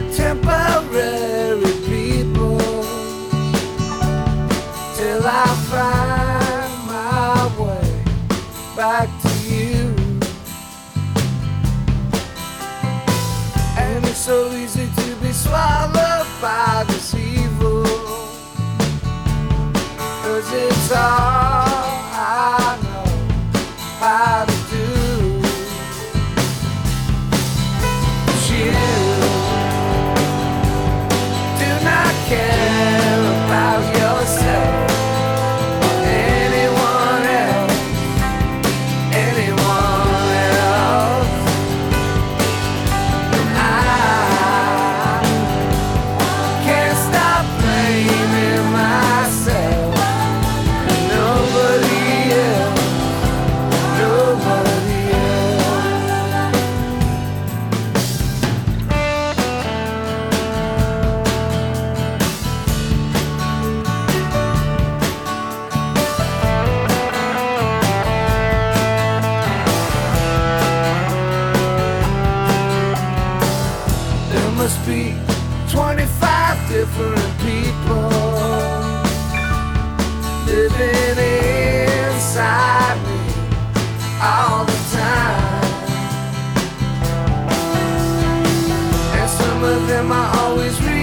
temporary people till I find my way back to you. And it's so easy to be swallowed by this evil, 'cause it's all I know how to do. But you do not care about yourself or anyone else, anyone else. And I can't stop blaming myself and nobody else, nobody else. There must be 25 different people living inside me all the time, and some of them I always read